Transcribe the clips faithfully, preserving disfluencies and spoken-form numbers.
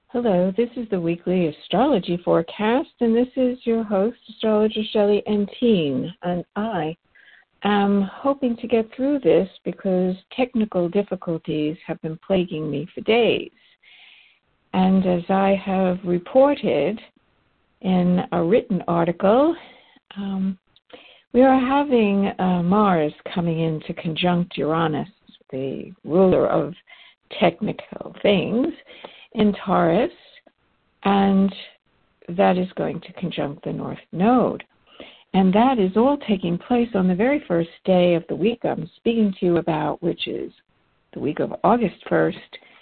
Hello, this is the weekly astrology forecast, and this is your host, astrologer Shelley Entine, and I am hoping to get through this because technical difficulties have been plaguing me for days. And as I have reported in a written article, um, we are having uh, Mars coming into conjunct Uranus, the ruler of technical things, in Taurus, and that is going to conjunct the North Node. And that is all taking place on the very first day of the week I'm speaking to you about, which is the week of August first,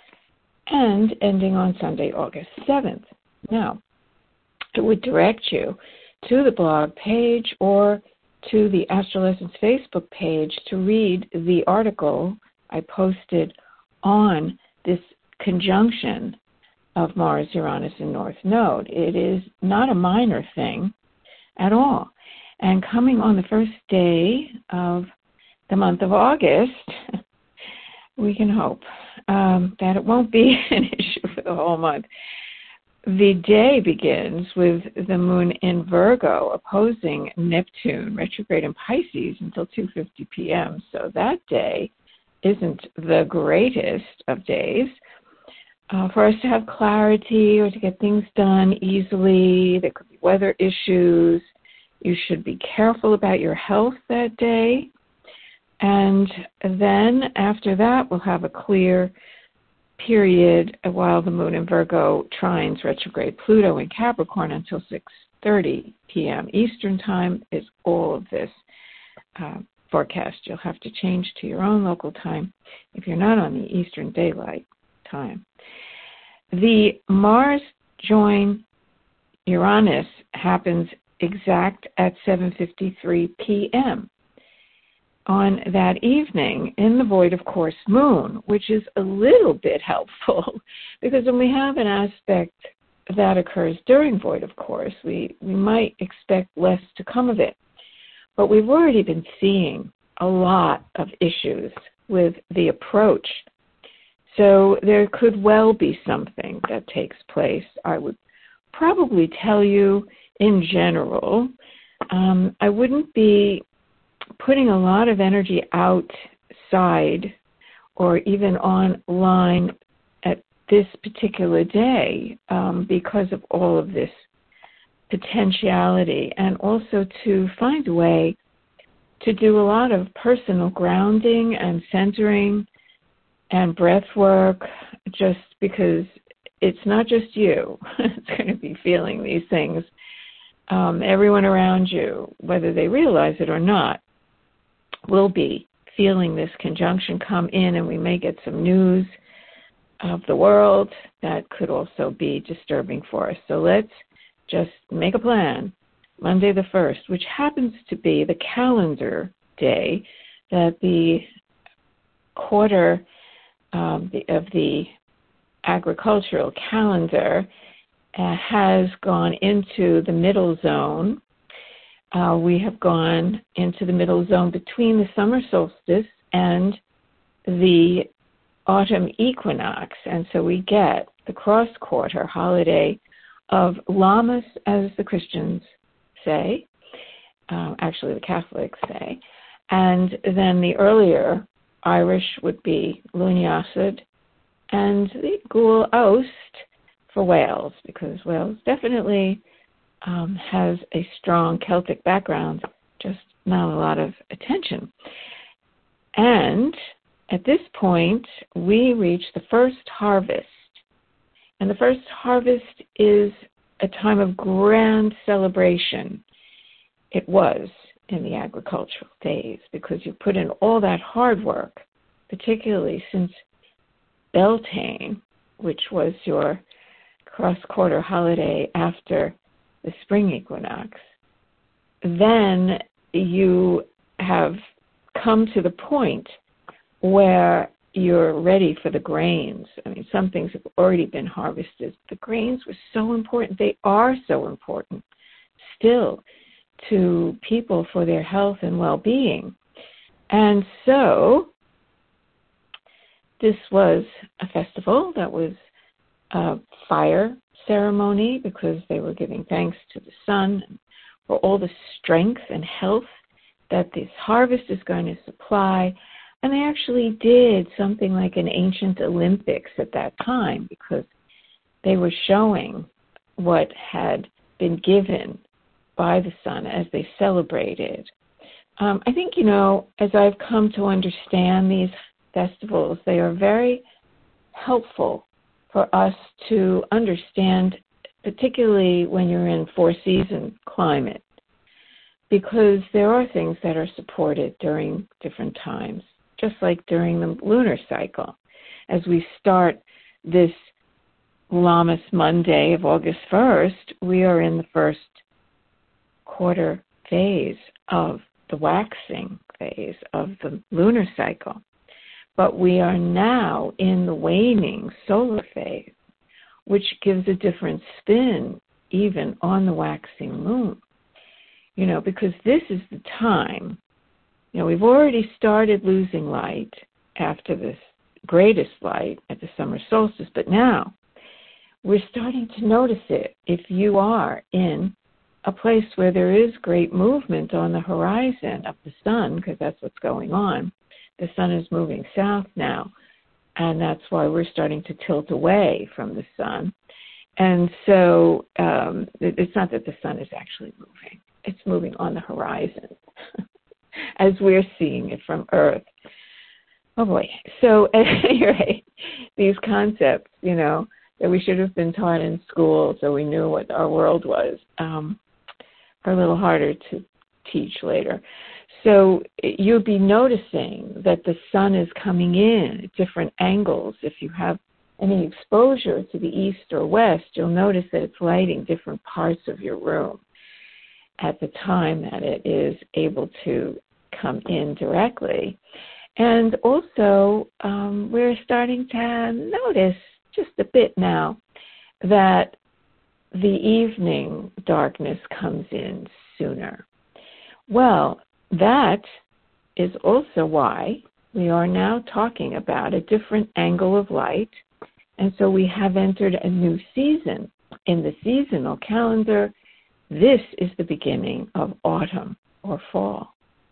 and ending on Sunday, August seventh. Now, it would direct you to the blog page or to the Astrolessence Facebook page to read the article I posted on this conjunction of Mars, Uranus, and North Node. It is not a minor thing at all. And coming on the first day of the month of August, we can hope um, that it won't be an issue for the whole month. The day begins with the moon in Virgo opposing Neptune, retrograde in Pisces, until two fifty p.m. So that day isn't the greatest of days. Uh, for us to have clarity or to get things done easily. There could be weather issues. You should be careful about your health that day. And then after that, we'll have a clear period while the moon in Virgo trines retrograde Pluto in Capricorn until six thirty p.m. Eastern time is all of this uh, forecast. You'll have to change to your own local time if you're not on the Eastern Daylight Time. The Mars join Uranus happens exact at seven fifty-three p.m. on that evening in the void of course moon, which is a little bit helpful because when we have an aspect that occurs during void of course, we, we might expect less to come of it. But we've already been seeing a lot of issues with the approach. So there could well be something that takes place. I would probably tell you in general, um, I wouldn't be putting a lot of energy outside or even online at this particular day um, because of all of this potentiality, and also to find a way to do a lot of personal grounding and centering and breath work, just because it's not just you that's going to be feeling these things. Um, everyone around you, whether they realize it or not, will be feeling this conjunction come in, and we may get some news of the world that could also be disturbing for us. So let's just make a plan. Monday the first, which happens to be the calendar day that the quarter Um, the, of the agricultural calendar uh, has gone into the middle zone. Uh, we have gone into the middle zone between the summer solstice and the autumn equinox, and so we get the cross-quarter holiday of Lammas, as the Christians say, uh, actually the Catholics say, and then the earlier Irish would be Luniasod, and the Gul Ost for Wales, because Wales definitely um, has a strong Celtic background, just not a lot of attention. And at this point, we reach the first harvest. And the first harvest is a time of grand celebration. It was in the agricultural days, because you put in all that hard work, particularly since Beltane, which was your cross-quarter holiday after the spring equinox. Then you have come to the point where you're ready for the grains. I mean, some things have already been harvested. The grains were so important. They are so important still to people for their health and well-being. And so this was a festival that was uh, fire ceremony because they were giving thanks to the sun for all the strength and health that this harvest is going to supply. And they actually did something like an ancient Olympics at that time because they were showing what had been given by the sun as they celebrated. Um, I think, you know, as I've come to understand these festivals, they are very helpful for us to understand, particularly when you're in four-season climate, because there are things that are supported during different times, just like during the lunar cycle. As we start this Lammas Monday of August first, we are in the first quarter phase of the waxing phase of the lunar cycle. But we are now in the waning solar phase, which gives a different spin even on the waxing moon. You know, because this is the time, you know, we've already started losing light after this greatest light at the summer solstice, but now we're starting to notice it if you are in a place where there is great movement on the horizon of the sun, because that's what's going on. The sun is moving south now, and that's why we're starting to tilt away from the sun. And so um, it's not that the sun is actually moving. It's moving on the horizon as we're seeing it from Earth. Oh, boy. So at any rate, these concepts, you know, that we should have been taught in school so we knew what our world was, um, are a little harder to teach later. So you'll be noticing that the sun is coming in at different angles. If you have any exposure to the east or west, you'll notice that it's lighting different parts of your room at the time that it is able to come in directly. And also, um, we're starting to notice just a bit now that the evening darkness comes in sooner. Well, that is also why we are now talking about a different angle of light. And so we have entered a new season. In the seasonal calendar, this is the beginning of autumn or fall.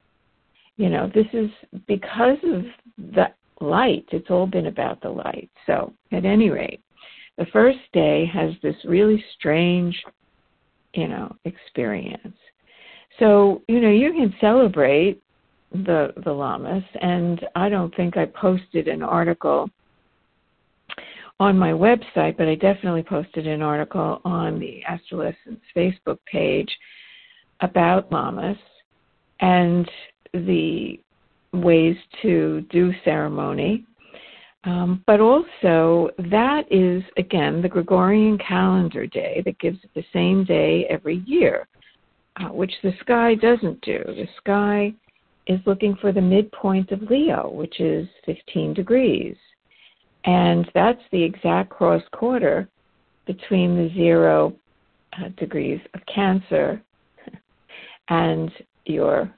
You know, this is because of the light. It's all been about the light. So at any rate, the first day has this really strange, you know, experience. So, you know, you can celebrate the the Lammas, and I don't think I posted an article on my website, but I definitely posted an article on the Astrolessence Facebook page about Lammas and the ways to do ceremony. Um, but also, that is, again, the Gregorian calendar day that gives it the same day every year, uh, which the sky doesn't do. The sky is looking for the midpoint of Leo, which is fifteen degrees. And that's the exact cross quarter between the zero uh, degrees of Cancer and your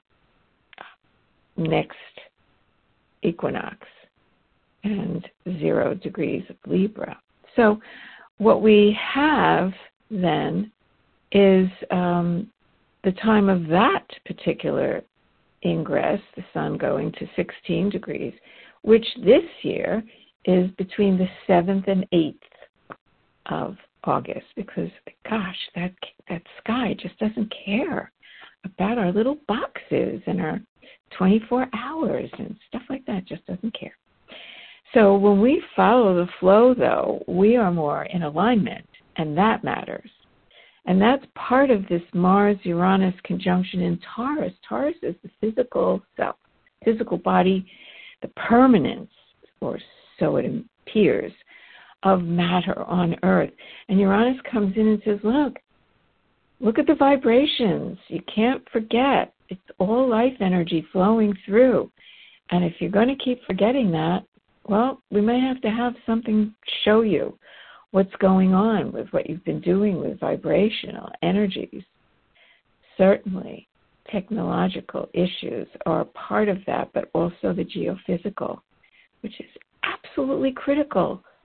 next equinox and zero degrees of Libra. So what we have then is um, the time of that particular ingress, the sun going to sixteen degrees, which this year is between the seventh and eighth of August, because, gosh, that that sky just doesn't care about our little boxes and our twenty-four hours and stuff like that. Just doesn't care. So when we follow the flow, though, we are more in alignment, and that matters. And that's part of this Mars-Uranus conjunction in Taurus. Taurus is the physical self, physical body, the permanence, or so it appears, of matter on Earth. And Uranus comes in and says, look, look at the vibrations. You can't forget. It's all life energy flowing through. And if you're going to keep forgetting that, well, we may have to have something show you what's going on with what you've been doing with vibrational energies. Certainly, technological issues are part of that, but also the geophysical, which is absolutely critical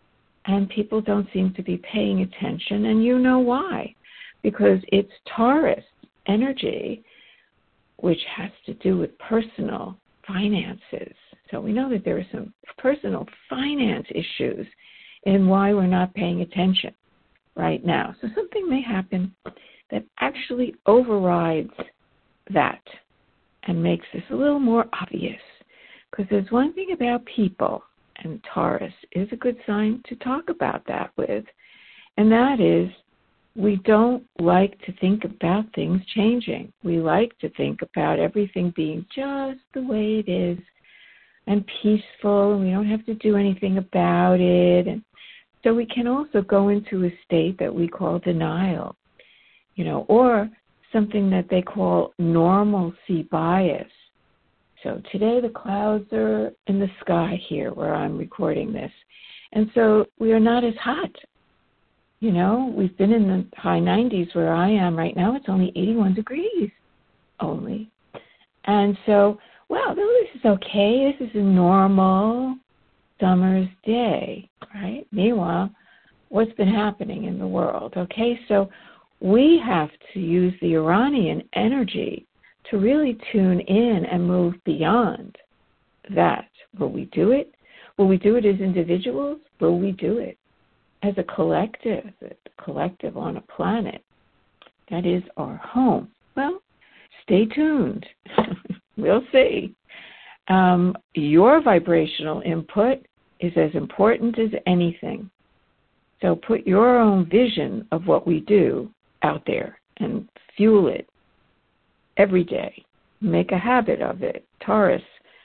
and people don't seem to be paying attention, and you know why. Because it's Taurus energy, which has to do with personal finances. So we know that there are some personal finance issues in why we're not paying attention right now. So something may happen that actually overrides that and makes this a little more obvious. Because there's one thing about people, and Taurus is a good sign to talk about that with, and that is we don't like to think about things changing. We like to think about everything being just the way it is and peaceful, and we don't have to do anything about it. And so we can also go into a state that we call denial, you know, or something that they call normalcy bias. So today the clouds are in the sky here where I'm recording this. And so we are not as hot. You know, we've been in the high nineties where I am right now. It's only eighty-one degrees only. And so, well, this is okay. This is a normal summer's day, right? Meanwhile, what's been happening in the world? Okay, so we have to use the Uranian energy to really tune in and move beyond that. Will we do it? Will we do it as individuals? Will we do it as a collective, a collective on a planet that is our home? Well, stay tuned. We'll see. Um, your vibrational input is as important as anything. So put your own vision of what we do out there and fuel it every day. Make a habit of it. Taurus,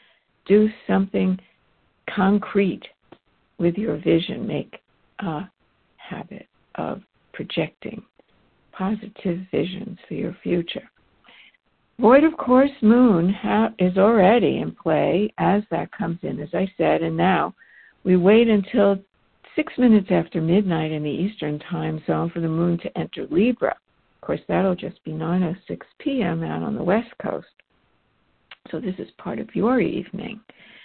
do something concrete with your vision. Make a habit of projecting positive visions for your future. Void of course moon ha- is already in play as that comes in, as I said, and now we wait until six minutes after midnight in the Eastern time zone for the moon to enter Libra. Of course, that'll just be nine oh six p.m. out on the West Coast. So this is part of your evening.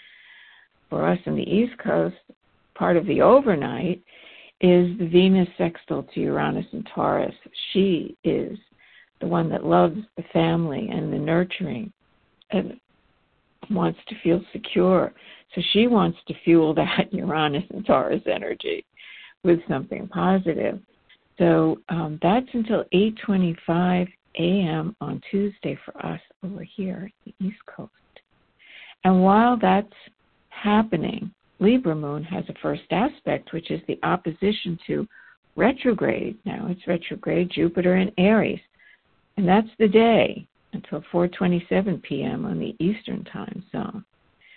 For us in the East Coast, part of the overnight is the Venus sextile to Uranus and Taurus. She is the one that loves the family and the nurturing and wants to feel secure. So she wants to fuel that Uranus and Taurus energy with something positive. So um, that's until eight twenty-five a.m. on Tuesday for us over here at the East Coast. And while that's happening, Libra moon has a first aspect, which is the opposition to retrograde. Now it's retrograde Jupiter in Aries. And that's the day until four twenty-seven p.m. on the Eastern time zone.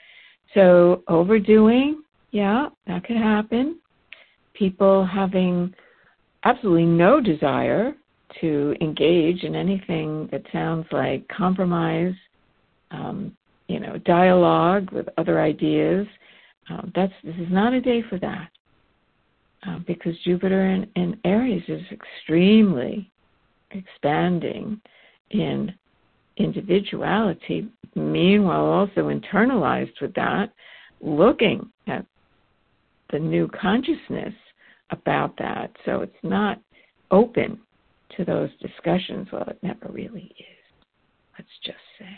So overdoing, yeah, that could happen. People having absolutely no desire to engage in anything that sounds like compromise, um, you know, dialogue with other ideas. Um, that's this is not a day for that, uh, because Jupiter in, in Aries is extremely expanding in individuality. Meanwhile, also internalized with that, looking at the new consciousness about that. So it's not open to those discussions. Well, it never really is, let's just say.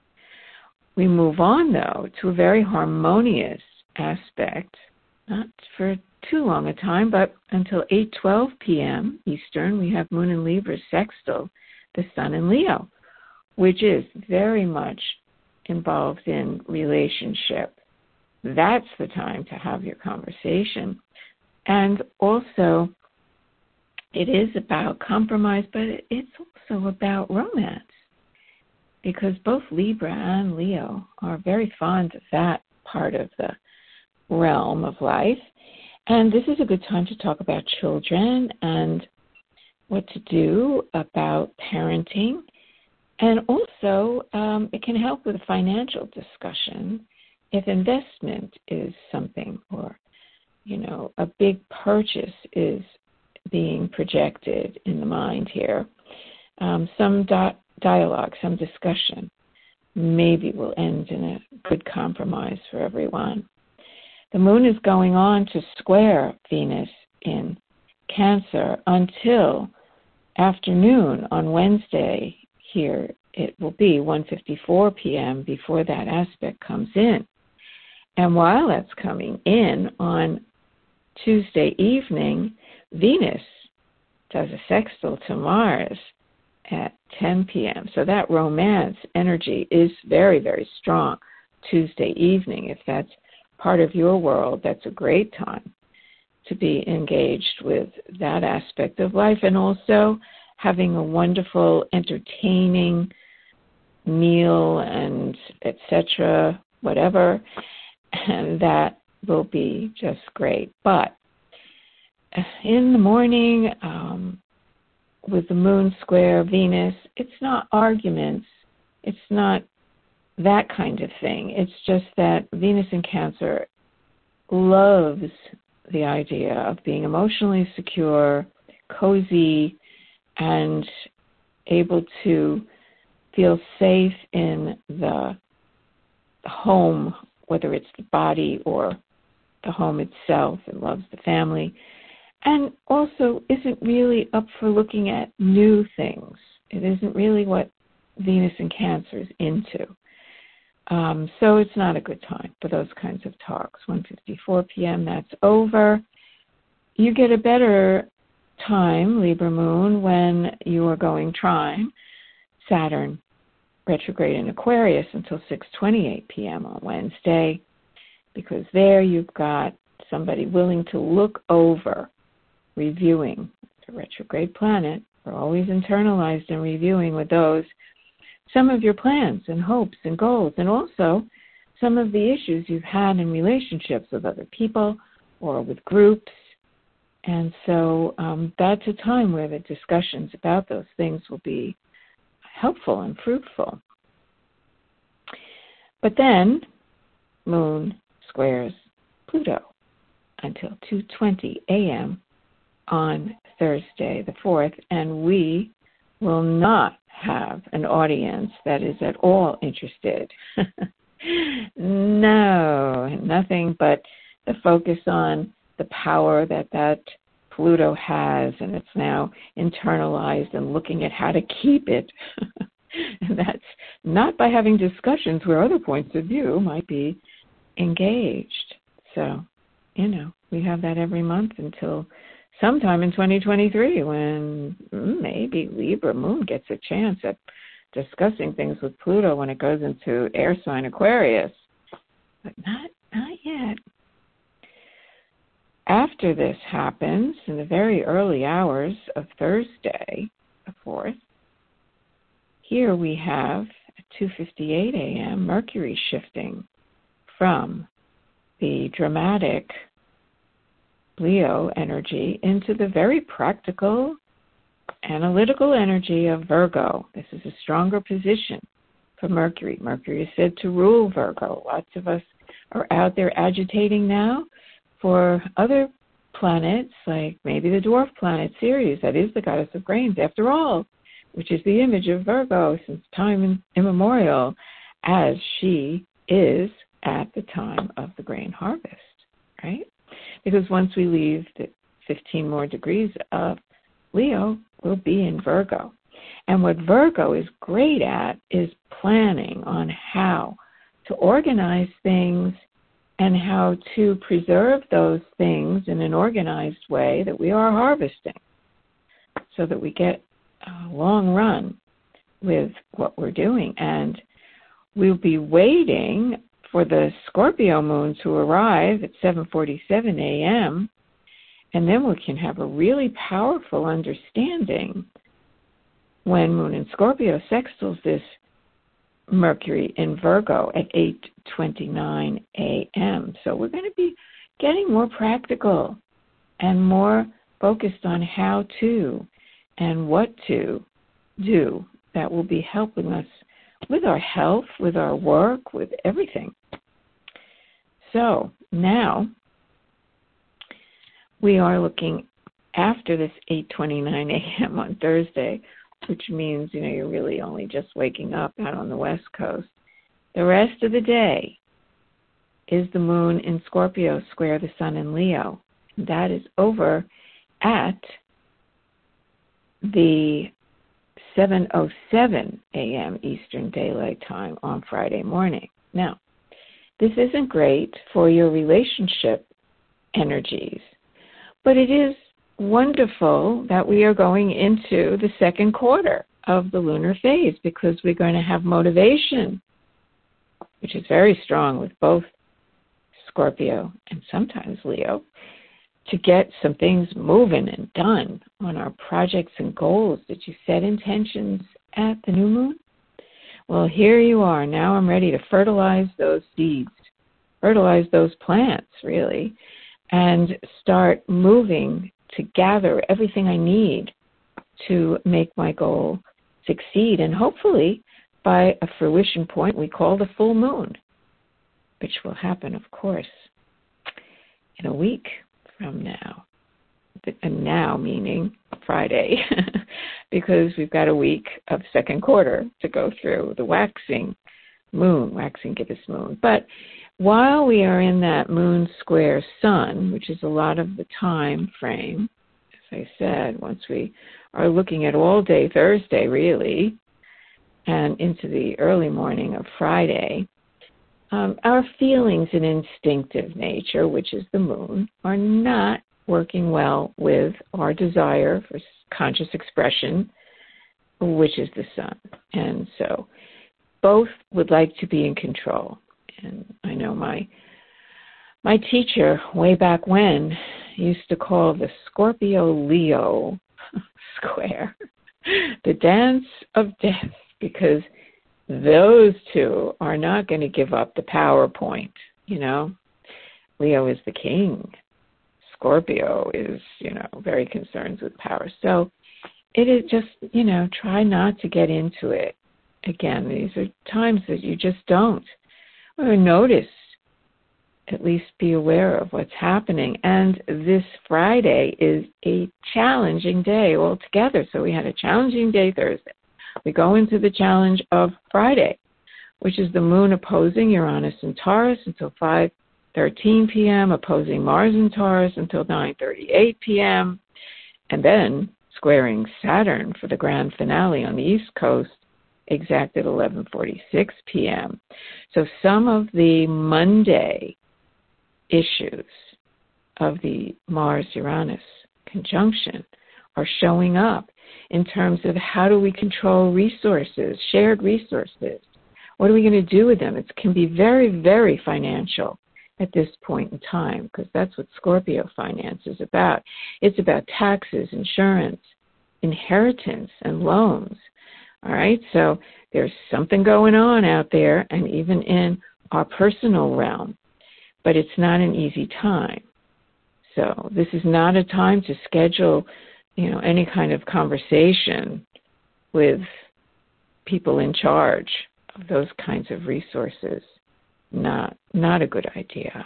We move on, though, to a very harmonious aspect, not for too long a time, but until eight twelve p.m. Eastern, we have Moon in Libra sextile the Sun in Leo, which is very much involved in relationship. That's the time to have your conversation. And also, it is about compromise, but it's also about romance, because both Libra and Leo are very fond of that part of the realm of life. And this is a good time to talk about children and what to do about parenting. And also, um, it can help with a financial discussion if investment is something, or, you know, a big purchase is being projected in the mind here. Um, some di- dialogue, some discussion maybe will end in a good compromise for everyone. The moon is going on to square Venus in Cancer until afternoon on Wednesday. Here it will be one fifty-four p.m. before that aspect comes in. And while that's coming in on Tuesday evening, Venus does a sextile to Mars at ten p.m. So that romance energy is very, very strong Tuesday evening. If that's part of your world, that's a great time to be engaged with that aspect of life, and also having a wonderful, entertaining meal and et cetera, whatever, and that will be just great. But in the morning, um, with the moon square Venus, it's not arguments, it's not that kind of thing. It's just that Venus in Cancer loves the idea of being emotionally secure, cozy, and able to feel safe in the home, whether it's the body or the home itself. It loves the family, and also isn't really up for looking at new things. It isn't really what Venus in Cancer is into. Um, so it's not a good time for those kinds of talks. one fifty-four p.m., that's over. You get a better time, Libra moon, when you are going trine Saturn retrograde in Aquarius until six twenty-eight p.m. on Wednesday, because there you've got somebody willing to look over, reviewing. It's a retrograde planet. We're always internalized and reviewing with those some of your plans and hopes and goals, and also some of the issues you've had in relationships with other people or with groups. And so um, that's a time where the discussions about those things will be helpful and fruitful. But then Moon squares Pluto until two twenty a.m. on Thursday the fourth, and we will not have an audience that is at all interested. No, nothing but the focus on the power that that Pluto has, and it's now internalized and looking at how to keep it. And that's not by having discussions where other points of view might be engaged. So, you know, we have that every month until sometime in twenty twenty-three, when maybe Libra moon gets a chance at discussing things with Pluto when it goes into air sign Aquarius. But not, not yet. After this happens, in the very early hours of Thursday, the fourth, here we have at two fifty-eight a.m. Mercury shifting from the dramatic Leo energy into the very practical, analytical energy of Virgo. This is a stronger position for Mercury. Mercury is said to rule Virgo. Lots of us are out there agitating now for other planets, like maybe the dwarf planet Ceres, that is the goddess of grains, after all, which is the image of Virgo since time immemorial, as she is at the time of the grain harvest, right? Because once we leave the fifteen more degrees of Leo, we'll be in Virgo. And what Virgo is great at is planning on how to organize things and how to preserve those things in an organized way that we are harvesting, so that we get a long run with what we're doing. And we'll be waiting for the Scorpio moon to arrive at seven forty-seven a.m., and then we can have a really powerful understanding when Moon in Scorpio sextiles this Mercury in Virgo at eight twenty-nine a.m. So we're going to be getting more practical and more focused on how to and what to do that will be helping us with our health, with our work, with everything. So now we are looking after this eight twenty-nine a.m. on Thursday, which means, you know, you're really only just waking up out on the West Coast. The rest of the day, is the moon in Scorpio square the sun in Leo. That is over at the seven oh seven a.m. Eastern Daylight Time on Friday morning. Now, this isn't great for your relationship energies, but it is wonderful that we are going into the second quarter of the lunar phase because we're going to have motivation, which is very strong with both Scorpio and sometimes Leo, to get some things moving and done on our projects and goals. Did you set intentions at the new moon? Well, here you are. Now I'm ready to fertilize those seeds, fertilize those plants, really, and start moving to gather everything I need to make my goal succeed. And hopefully, by a fruition point we call the full moon, which will happen, of course, in a week from now. And now meaning Friday, because we've got a week of second quarter to go through the waxing moon, waxing gibbous moon. But while we are in that moon square sun, which is a lot of the time frame, as I said, once we are looking at all day Thursday, really, and into the early morning of Friday, um, our feelings in instinctive nature, which is the moon, are not working well with our desire for conscious expression, which is the sun. And so both would like to be in control. And I know my my teacher way back when used to call the Scorpio-Leo square the dance of death, because those two are not going to give up the power point, you know. Leo is the king. Scorpio is, you know, very concerned with power. So it is just, you know, try not to get into it. Again, these are times that you just don't. Or notice, at least be aware of what's happening. And this Friday is a challenging day altogether. So we had a challenging day Thursday. We go into the challenge of Friday, which is the moon opposing Uranus and Taurus until five thirteen p.m., opposing Mars and Taurus until nine thirty-eight p.m., and then squaring Saturn for the grand finale on the East Coast, exact at eleven forty-six p.m. So some of the Monday issues of the Mars-Uranus conjunction are showing up in terms of how do we control resources, shared resources. What are we going to do with them? It can be very, very financial at this point in time, because that's what Scorpio finance is about. It's about taxes, insurance, inheritance, and loans. All right, so there's something going on out there, and even in our personal realm, but it's not an easy time. So this is not a time to schedule, you know, any kind of conversation with people in charge of those kinds of resources. Not, not a good idea.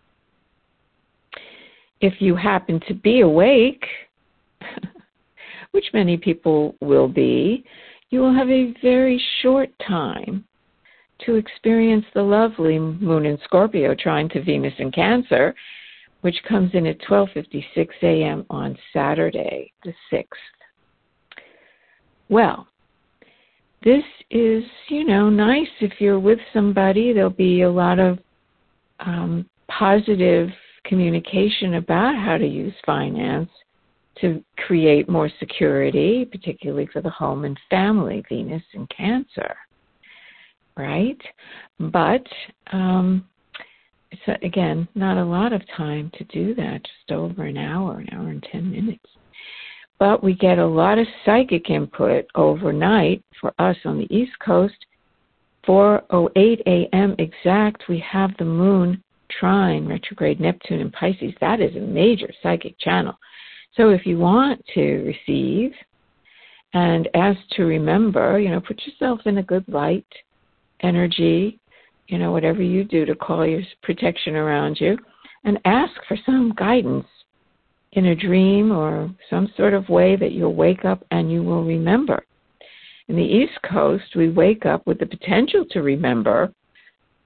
If you happen to be awake, which many people will be, you will have a very short time to experience the lovely moon in Scorpio trine to Venus in Cancer, which comes in at twelve fifty-six a.m. on Saturday, the sixth. Well, this is, you know, nice if you're with somebody. There'll be a lot of um, positive communication about how to use finance to create more security, particularly for the home and family, Venus in Cancer, right? But, um, it's, again, not a lot of time to do that, just over an hour, an hour and ten minutes. But we get a lot of psychic input overnight for us on the East Coast. four oh eight a.m. exact, we have the moon trine, retrograde Neptune in Pisces. That is a major psychic channel. So if you want to receive and ask to remember, you know, put yourself in a good light energy, you know, whatever you do to call your protection around you, and ask for some guidance in a dream or some sort of way that you'll wake up and you will remember. In the East Coast, we wake up with the potential to remember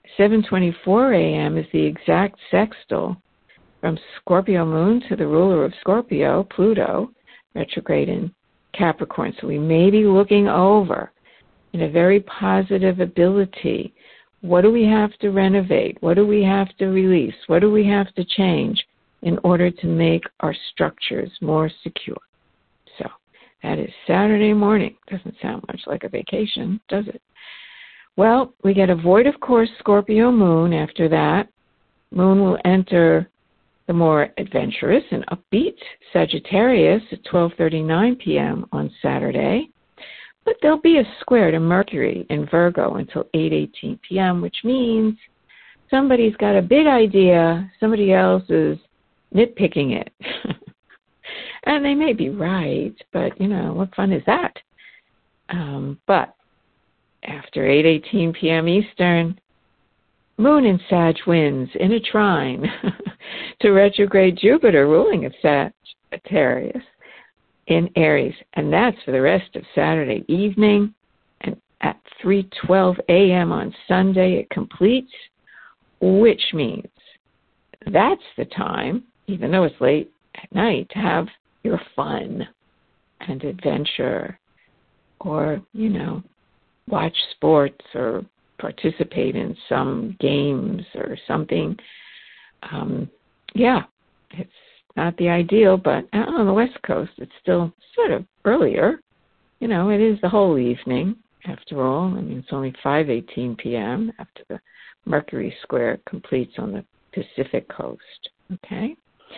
seven twenty-four a.m. is the exact sextile from Scorpio moon to the ruler of Scorpio, Pluto, retrograde in Capricorn. So we may be looking over in a very positive ability. What do we have to renovate? What do we have to release? What do we have to change in order to make our structures more secure? So that is Saturday morning. Doesn't sound much like a vacation, does it? Well, we get a void of course Scorpio moon after that. Moon will enter the more adventurous and upbeat Sagittarius at twelve thirty-nine p.m. on Saturday. But there'll be a square to Mercury in Virgo until eight eighteen p.m., which means somebody's got a big idea, somebody else is nitpicking it. And they may be right, but, you know, what fun is that? Um, but after eight eighteen p.m. Eastern, Moon in Sag wins in a trine to retrograde Jupiter, ruling of Sagittarius, in Aries. And that's for the rest of Saturday evening. And at three twelve a.m. on Sunday, it completes, which means that's the time, even though it's late at night, to have your fun and adventure, or, you know, watch sports or participate in some games or something. Um, yeah, it's not the ideal, but on the West Coast, it's still sort of earlier. You know, it is the whole evening, after all. I mean, it's only five eighteen p.m. after the Mercury square completes on the Pacific coast. Okay?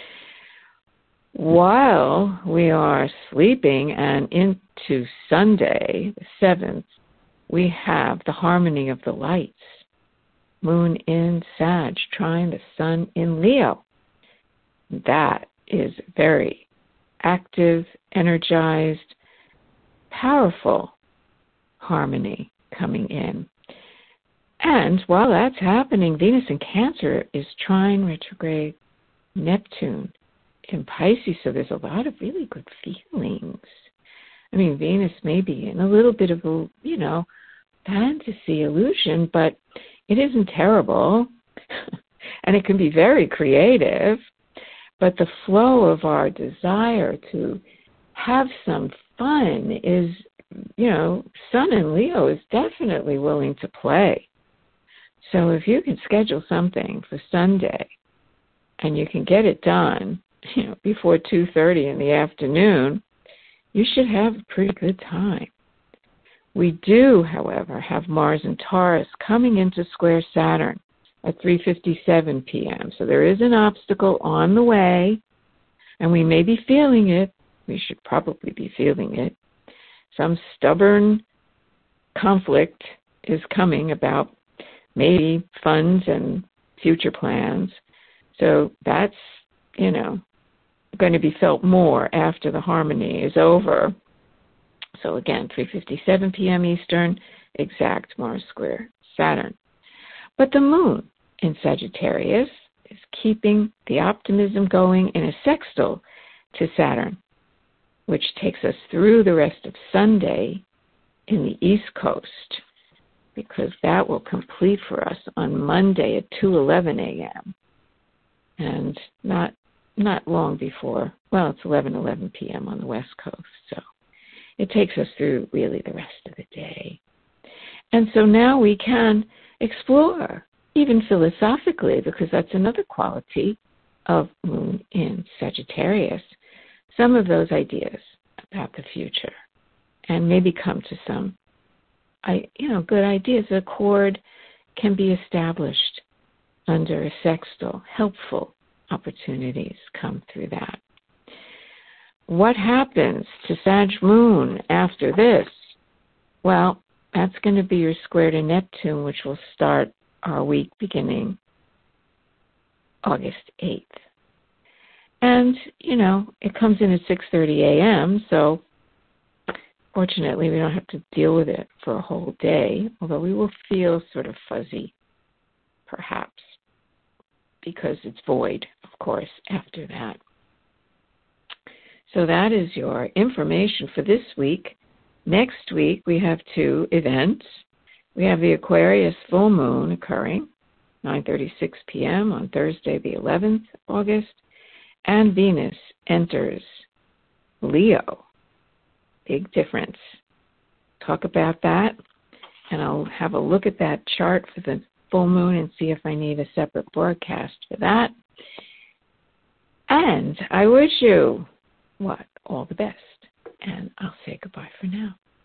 While we are sleeping and into Sunday, the seventh, we have the harmony of the lights. Moon in Sag, trine the sun in Leo. That is very active, energized, powerful harmony coming in. And while that's happening, Venus in Cancer is trine retrograde Neptune in Pisces, so there's a lot of really good feelings. I mean, Venus may be in a little bit of a, you know, fantasy illusion, but it isn't terrible, and it can be very creative. But the flow of our desire to have some fun is, you know, Sun in Leo is definitely willing to play. So if you can schedule something for Sunday and you can get it done, you know, before two thirty in the afternoon, you should have a pretty good time. We do, however, have Mars in Taurus coming into square Saturn at three fifty-seven p.m. So there is an obstacle on the way, and we may be feeling it. We should probably be feeling it. Some stubborn conflict is coming about maybe funds and future plans. So that's, you know, going to be felt more after the harmony is over. So again, three fifty-seven p.m. Eastern, exact Mars square Saturn. But the moon in Sagittarius is keeping the optimism going in a sextile to Saturn, which takes us through the rest of Sunday in the East Coast, because that will complete for us on Monday at two eleven a.m. and not not long before, well, it's eleven eleven p.m. on the West Coast, so it takes us through really the rest of the day. And so now we can explore, even philosophically, because that's another quality of Moon in Sagittarius, some of those ideas about the future, and maybe come to some, I, you know, good ideas. A chord can be established under a sextile. Helpful opportunities come through that. What happens to Sag Moon after this? Well, that's going to be your square to Neptune, which will start our week beginning August eighth. And, you know, it comes in at six thirty a.m., so fortunately we don't have to deal with it for a whole day, although we will feel sort of fuzzy, perhaps, because it's void, of course, after that. So that is your information for this week. Next week, we have two events. We have the Aquarius full moon occurring nine thirty-six p.m. on Thursday, the eleventh of August. And Venus enters Leo. Big difference. Talk about that, and I'll have a look at that chart for the full moon and see if I need a separate broadcast for that. And I wish you, what, all the best. And I'll say goodbye for now.